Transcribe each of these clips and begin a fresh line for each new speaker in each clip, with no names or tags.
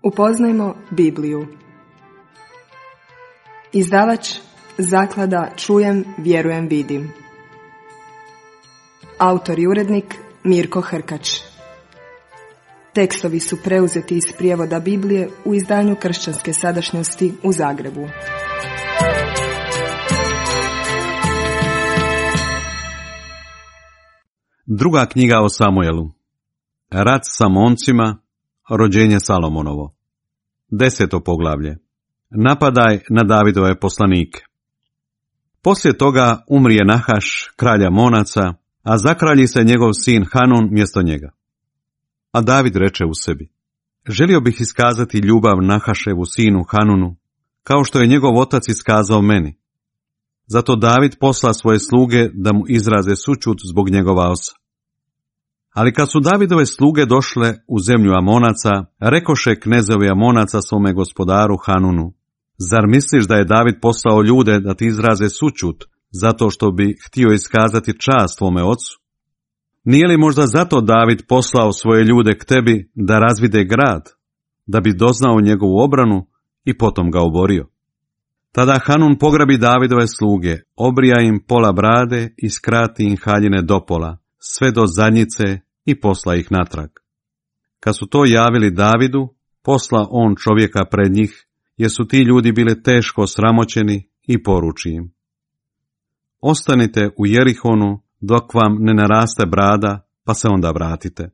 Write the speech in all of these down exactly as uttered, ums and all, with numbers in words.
Upoznajmo Bibliju. Izdavač Zaklada Čujem, vjerujem, vidim. Autor i urednik Mirko Hrkač. Tekstovi su preuzeti iz prijevoda Biblije u izdanju Kršćanske sadašnjosti u Zagrebu.
Druga knjiga o Samuelu. Rat sa Amoncima, rođenje Salomonovo. Deseto poglavlje. Napadaj na Davidove poslanike. Poslije toga umrije Nahaš, kralja Amonaca, a zakralji se njegov sin Hanun mjesto njega. A David reče u sebi: želio bih iskazati ljubav Nahaševu sinu Hanunu, kao što je njegov otac iskazao meni. Zato David posla svoje sluge da mu izraze sućut zbog njegova oca. Ali kad su Davidove sluge došle u zemlju Amonaca, rekoše knezovi Amonaca svome gospodaru Hanunu: zar misliš da je David poslao ljude da ti izraze sućut, zato što bi htio iskazati čast tvome ocu? Nije li možda zato David poslao svoje ljude k tebi da razvide grad, da bi doznao njegovu obranu i potom ga oborio? Tada Hanun pograbi Davidove sluge, obrija im pola brade i skrati im haljine do pola, sve do zadnjice, i posla ih natrag. Kad su to javili Davidu, posla on čovjeka pred njih, jer su ti ljudi bili teško sramoćeni, i poruči im: ostanite u Jerihonu dok vam ne naraste brada, pa se onda vratite.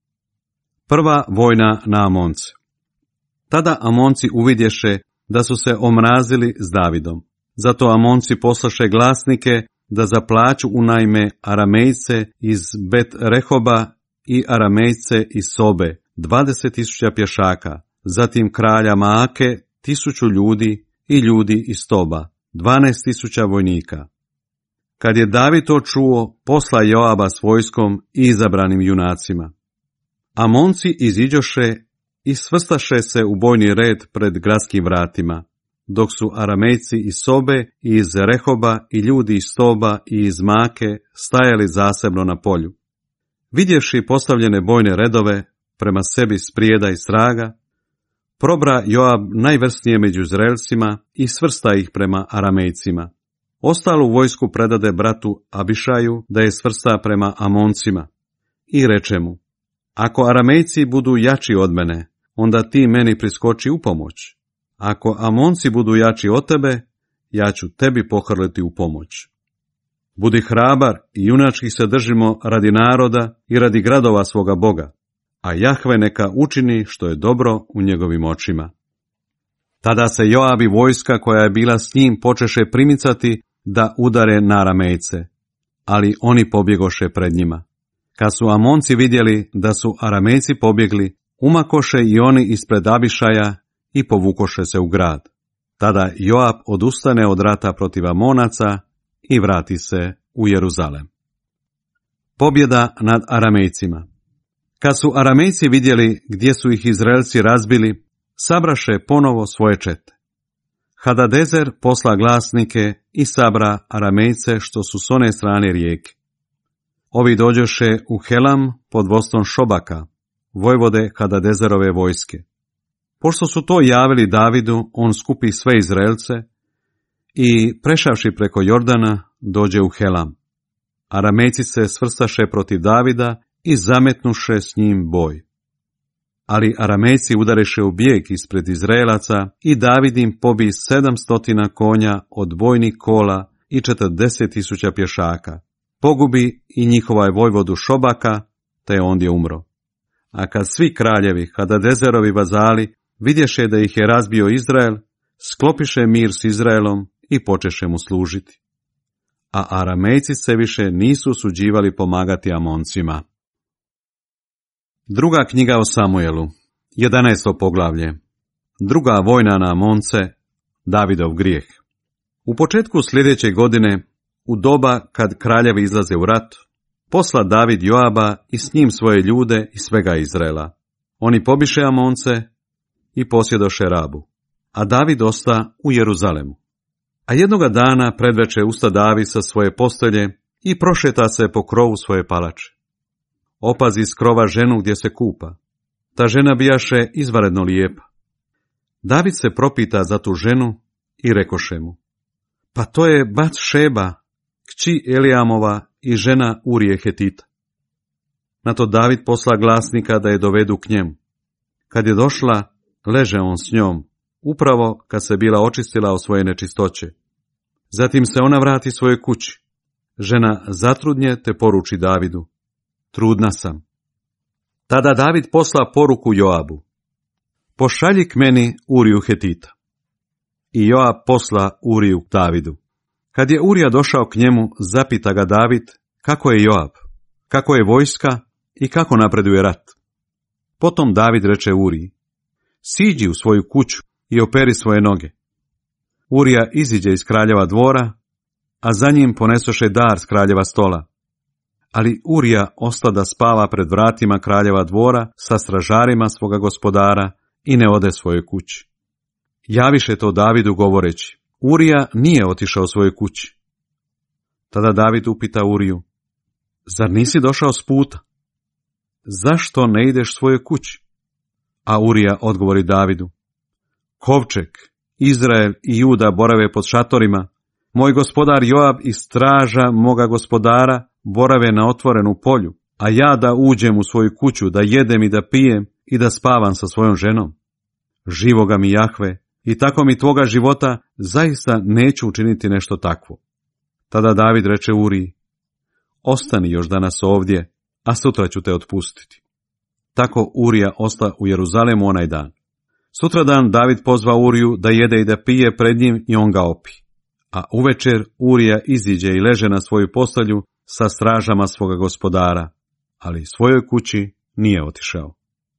Prva vojna na Amonce. Tada Amonci uvidješe da su se omrazili s Davidom. Zato Amonci poslaše glasnike da za plaću unajme Aramejce iz Bet Rehoba i Aramejce iz Sobe, dvadeset tisuća pješaka, zatim kralja Maake, tisuću ljudi, i ljudi iz Toba, dvanaest tisuća vojnika. Kad je David to čuo, posla Joaba s vojskom i izabranim junacima. Amonci iziđoše i svrstaše se u bojni red pred gradskim vratima, dok su Aramejci iz Sobe i iz Rehoba i ljudi iz Toba i iz Make stajali zasebno na polju. Vidjevši postavljene bojne redove prema sebi sprijeda i sraga, probra Joab najvrsnije među Izraelcima i svrsta ih prema Aramejcima. Ostalu vojsku predade bratu Abišaju da je svrsta prema Amoncima i reče mu: ako Aramejci budu jači od mene, onda ti meni priskoči u pomoć. Ako Amonci budu jači od tebe, ja ću tebi pohrliti u pomoć. Budi hrabar i junački se držimo radi naroda i radi gradova svoga Boga, a Jahve neka učini što je dobro u njegovim očima. Tada se Joab i vojska koja je bila s njim počeše primicati da udare na Aramejce, ali oni pobjegoše pred njima. Kad su Amonci vidjeli da su Aramejci pobjegli, umakoše i oni ispred Abišaja i povukoše se u grad. Tada Joab odustane od rata protiv Amonaca i vrati se u Jeruzalem. Pobjeda nad Aramejcima. Kad su Aramejci vidjeli gdje su ih Izraelci razbili, sabraše ponovo svoje čete. Hadadezer posla glasnike i sabra Aramejce što su s one strane rijeke. Ovi dođoše u Helam pod vodstvom Šobaka, vojvode Hadadezerove vojske. Pošto su to javili Davidu, on skupi sve Izraelce i prešavši preko Jordana dođe u Helam. Aramejci se svrstaše protiv Davida i zametnuše s njim boj. Ali Aramejci udariše u bijeg ispred Izraelaca i David im pobi sedamstotina konja od bojnih kola i četrdeset tisuća pješaka. Pogubi i njihova je vojvodu Šobaka, te je ondje umro. A kad svi kraljevi, Hadadezerovi vazali, vidješe da ih je razbio Izrael, sklopiše mir s Izraelom i počeše mu služiti. A Aramejci se više nisu usuđivali pomagati Amoncima. Druga knjiga o Samuelu, jedanaesto poglavlje. Druga vojna na Amonce, Davidov grijeh. U početku sljedeće godine, u doba kad kraljevi izlaze u rat, posla David Joaba i s njim svoje ljude i svega Izraela. Oni pobiše Amonce i posjedoše Rabu, a David osta u Jeruzalemu. A jednoga dana predveče usta David sa svoje postelje i prošeta se po krovu svoje palače. Opazi s krova ženu gdje se kupa. Ta žena bijaše izvanredno lijepa. David se propita za tu ženu i rekoše mu: pa to je Bat Šeba, kći Elijamova i žena Urije Hetita. Na to David posla glasnika da je dovedu k njemu. Kad je došla, leže on s njom, upravo kad se bila očistila od svoje nečistoće. Zatim se ona vrati svojoj kući. Žena zatrudnje te poruči Davidu: trudna sam. Tada David posla poruku Joabu: pošalji k meni Uriju Hetita. I Joab posla Uriju k Davidu. Kad je Urija došao k njemu, zapita ga David kako je Joab, kako je vojska i kako napreduje rat. Potom David reče Uriji: siđi u svoju kuću i operi svoje noge. Urija iziđe iz kraljeva dvora, a za njim ponesoše dar s kraljeva stola. Ali Urija osta da spava pred vratima kraljeva dvora sa stražarima svoga gospodara i ne ode svojoj kući. Javiše to Davidu govoreći: Urija nije otišao svojoj kući. Tada David upita Uriju: zar nisi došao s puta? Zašto ne ideš svojoj kući? A Urija odgovori Davidu: kovčeg, Izrael i Juda borave pod šatorima, moj gospodar Joab i straža moga gospodara borave na otvorenu polju, a ja da uđem u svoju kuću, da jedem i da pijem i da spavam sa svojom ženom. Živoga mi Jahve, i tako mi tvoga života, zaista neću učiniti nešto takvo. Tada David reče Uriji: ostani još danas ovdje, a sutra ću te otpustiti. Tako Urija osta u Jeruzalemu onaj dan. Sutradan David pozva Uriju da jede i da pije pred njim i on ga opi. A uvečer Urija iziđe i leže na svoju postelju sa stražama svoga gospodara, ali svojoj kući nije otišao.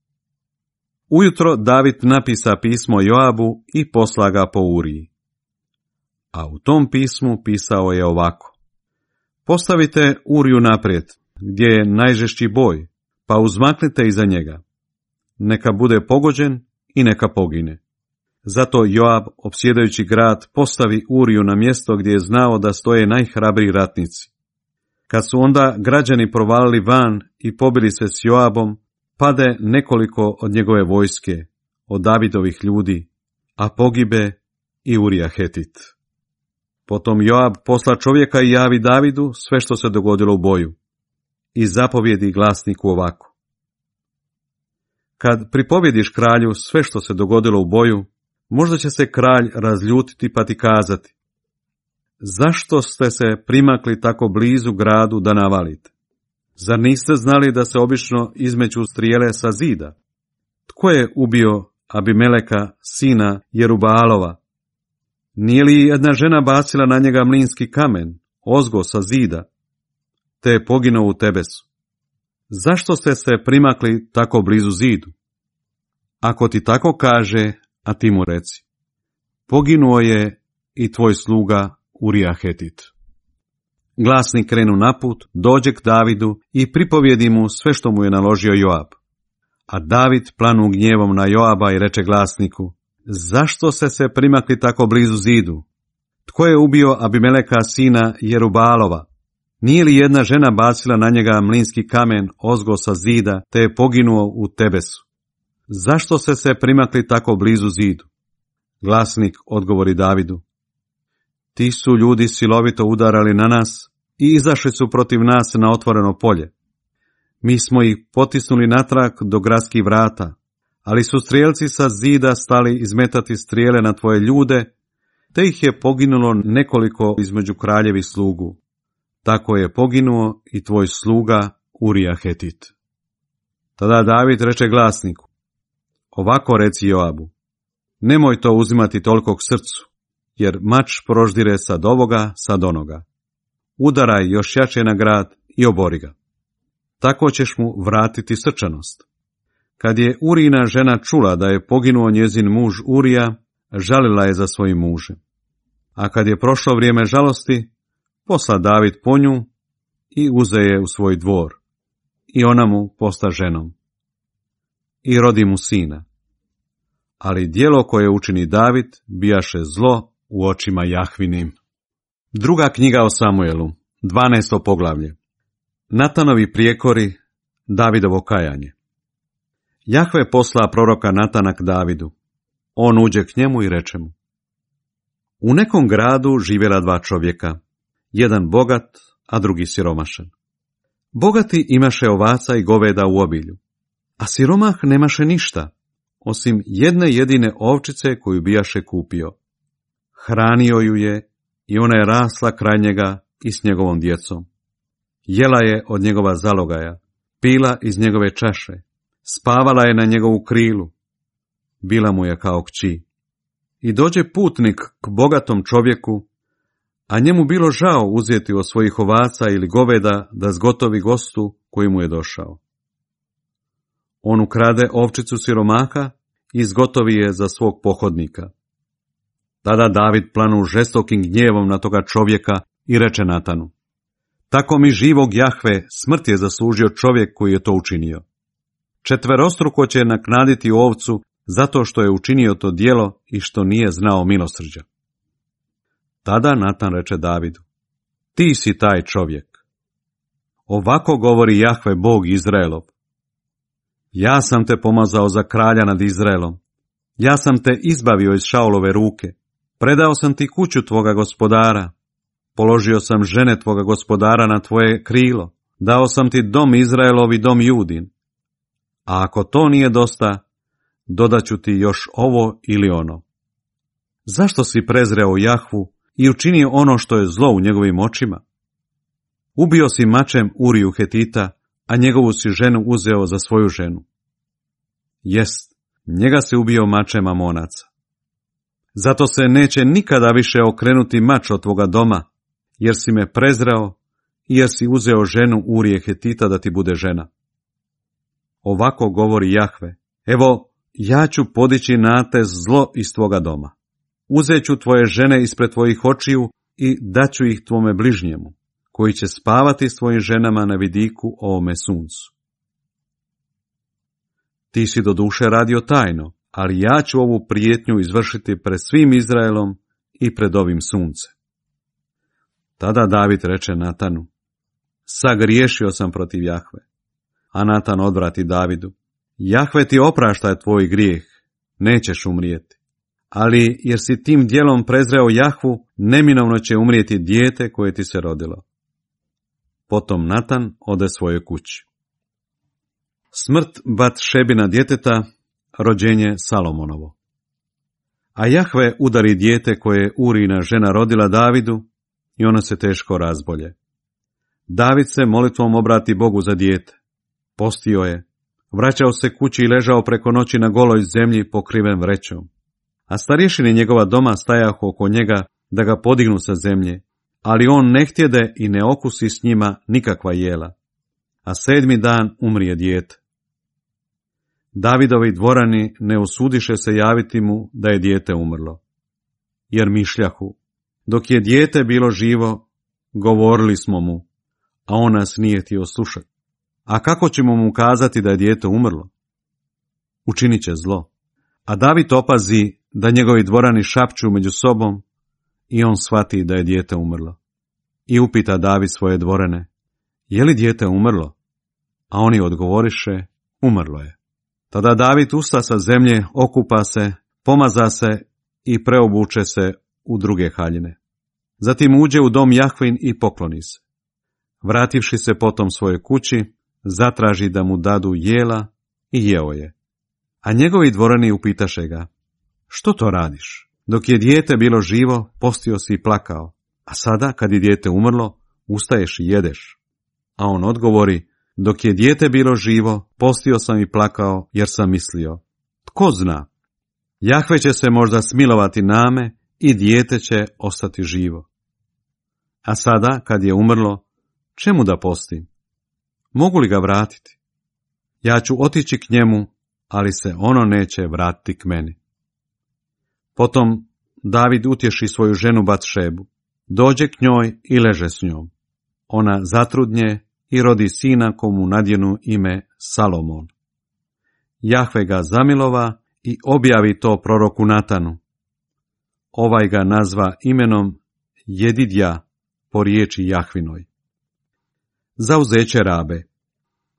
Ujutro David napisa pismo Joabu i posla ga po Uriji. A u tom pismu pisao je ovako: postavite Uriju naprijed, gdje je najžešći boj, pa uzmaknite iza njega. Neka bude pogođen i neka pogine. Zato Joab, opsjedajući grad, postavi Uriju na mjesto gdje je znao da stoje najhrabriji ratnici. Kad su onda građani provalili van i pobili se s Joabom, pade nekoliko od njegove vojske, od Davidovih ljudi, a pogibe i Urija Hetit. Potom Joab posla čovjeka i javi Davidu sve što se dogodilo u boju i zapovjedi glasniku ovako: kad pripovjediš kralju sve što se dogodilo u boju, možda će se kralj razljutiti pa ti kazati: zašto ste se primakli tako blizu gradu da navalite? Zar niste znali da se obično izmeću strijele sa zida? Tko je ubio Abimeleka, sina Jerubaalova? Nije li jedna žena bacila na njega mlinski kamen, ozgo sa zida, te je poginuo u Tebesu? Zašto ste se primakli tako blizu zidu? Ako ti tako kaže, a ti mu reci: poginuo je i tvoj sluga Urija Hetit. Glasnik krenu naput, dođe k Davidu i pripovjedi mu sve što mu je naložio Joab. A David planu gnjevom na Joaba i reče glasniku: zašto ste se primakli tako blizu zidu? Tko je ubio Abimeleka, sina Jerubaalova? Nije li jedna žena bacila na njega mlinski kamen ozgo sa zida, te je poginuo u Tebesu? Zašto ste se primakli tako blizu zidu? Glasnik odgovori Davidu: ti su ljudi silovito udarali na nas i izašli su protiv nas na otvoreno polje. Mi smo ih potisnuli natrag do gradskih vrata, ali su strijelci sa zida stali izmetati strijele na tvoje ljude, te ih je poginulo nekoliko između kraljevih slugu. Tako je poginuo i tvoj sluga Urija Hetit. Tada David reče glasniku: ovako reci Joabu: nemoj to uzimati toliko k srcu, jer mač proždire sad ovoga, sad onoga. Udaraj još jače na grad i obori ga. Tako ćeš mu vratiti srčanost. Kad je Urijina žena čula da je poginuo njezin muž Urija, žalila je za svojim mužem. A kad je prošlo vrijeme žalosti, posla David po nju i uze je u svoj dvor, i ona mu posta ženom. I rodi mu sina. Ali djelo koje učini David bijaše zlo u očima Jahvinim. Druga knjiga o Samuelu, dvanaesto poglavlje. Natanovi prijekori, Davidovo kajanje. Jahve posla proroka Natana k Davidu: On uđe k njemu i reče mu: U nekom gradu živjela dva čovjeka, jedan bogat, a drugi siromašan. Bogati imaše ovaca i goveda u obilju, a siromah nemaše ništa, osim jedne jedine ovčice koju bijaše kupio. Hranio ju je i ona je rasla kraj njega i s njegovom djecom. Jela je od njegova zalogaja, pila iz njegove čaše, spavala je na njegovu krilu, bila mu je kao kći. I dođe putnik k bogatom čovjeku, a njemu bilo žao uzeti od svojih ovaca ili goveda da zgotovi gostu koji mu je došao. On ukrade ovčicu siromaha i zgotovi je za svog pohodnika. Tada David planu žestokim gnjevom na toga čovjeka i reče Natanu: Tako mi živog Jahve, smrt je zaslužio čovjek koji je to učinio. Četverostruko će naknaditi ovcu zato što je učinio to djelo i što nije znao milosrđa. Tada Natan reče Davidu: Ti si taj čovjek. Ovako govori Jahve, Bog Izraelov: Ja sam te pomazao za kralja nad Izraelom. Ja sam te izbavio iz Šaulove ruke. Predao sam ti kuću tvoga gospodara. Položio sam žene tvoga gospodara na tvoje krilo. Dao sam ti dom Izraelov i dom Judin. A ako to nije dosta, dodaću ti još ovo ili ono. Zašto si prezreo Jahvu i učinio ono što je zlo u njegovim očima? Ubio si mačem Uriju Hetita, a njegovu si ženu uzeo za svoju ženu. Jest, njega si ubio mačem Amonaca. Zato se neće nikada više okrenuti mač od tvoga doma, jer si me prezreo i jer si uzeo ženu Urije Hetita da ti bude žena. Ovako govori Jahve: Evo, ja ću podići na te zlo iz tvoga doma. Uzet ću tvoje žene ispred tvojih očiju i daću ih tvome bližnjemu, koji će spavati s tvojim ženama na vidiku ovome suncu. Ti si doduše radio tajno, ali ja ću ovu prijetnju izvršiti pred svim Izraelom i pred ovim suncem. Tada David reče Natanu: Sagriješio sam protiv Jahve. A Natan odvrati Davidu: Jahve ti oprašta tvoj grijeh, nećeš umrijeti. Ali jer si tim djelom prezreo Jahvu, neminovno će umrijeti dijete koje ti se rodilo. Potom Natan ode svojoj kući. Smrt Bat-šebina djeteta, rođenje Salomonovo. A Jahve udari dijete koje je Urina žena rodila Davidu i ono se teško razbolje. David se molitvom obrati Bogu za dijete. Postio je, vraćao se kući i ležao preko noći na goloj zemlji pokriven vrećom. A starješini njegova doma stajahu oko njega da ga podignu sa zemlje, ali on ne htjede i ne okusi s njima nikakva jela. A sedmi dan umrije dijete. Davidovi dvorani ne usudiše se javiti mu da je dijete umrlo. Jer mišljahu: Dok je dijete bilo živo, govorili smo mu, a on nas nije htio slušati. A kako ćemo mu kazati da je dijete umrlo? Učinit će zlo. A David opazi da njegovi dvorani šapću među sobom i on shvati da je dijete umrlo. I upita David svoje dvorane: Je li dijete umrlo? A oni odgovoriše: Umrlo je. Tada David usta sa zemlje, okupa se, pomaza se i preobuče se u druge haljine. Zatim uđe u dom Jahvin i pokloni se. Vrativši se potom svojoj kući, zatraži da mu dadu jela i jeo je. A njegovi dvorani upitaše ga: Što to radiš? Dok je dijete bilo živo, postio si i plakao, a sada, kad je dijete umrlo, ustaješ i jedeš. A on odgovori: Dok je dijete bilo živo, postio sam i plakao, jer sam mislio: Tko zna? Jahve će se možda smilovati name i dijete će ostati živo. A sada, kad je umrlo, čemu da postim? Mogu li ga vratiti? Ja ću otići k njemu, ali se ono neće vratiti k meni. Potom David utješi svoju ženu Bat-šebu, dođe k njoj i leže s njom. Ona zatrudnje i rodi sina komu nadjenu ime Salomon. Jahve ga zamilova i objavi to proroku Natanu. Ovaj ga nazva imenom Jedidja po riječi Jahvinoj. Zauzeće Rabe.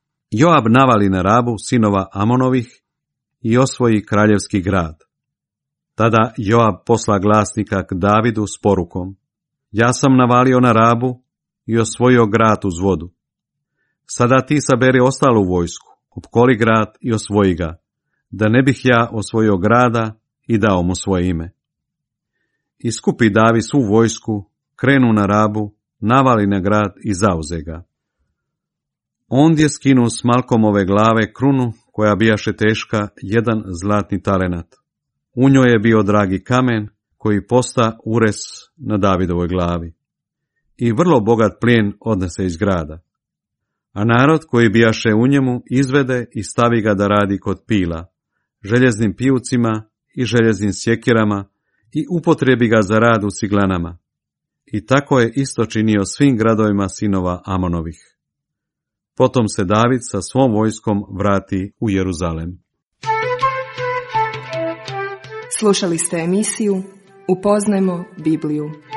Joab navali na Rabu sinova Amonovih i osvoji kraljevski grad. Tada Joab posla glasnika k Davidu s porukom: ja sam navalio na Rabu i osvojio grad uz vodu. Sada ti saberi ostalu vojsku, opkoli grad i osvoji ga, da ne bih ja osvojio grada i dao mu svoje ime. Iskupi David svu vojsku, krenu na Rabu, navali na grad i zauze ga. Ondje skinu s Malkomove glave krunu, koja bijaše teška jedan zlatni talenat. U njoj je bio dragi kamen, koji posta ures na Davidovoj glavi. I vrlo bogat plijen odnese iz grada. A narod koji bijaše u njemu izvede i stavi ga da radi kod pila, željeznim pijucima i željeznim sjekirama i upotrebi ga za rad u ciglanama. I tako je isto činio svim gradovima sinova Amonovih. Potom se David sa svom vojskom vrati u Jeruzalem.
Slušali ste emisiju Upoznajmo Bibliju.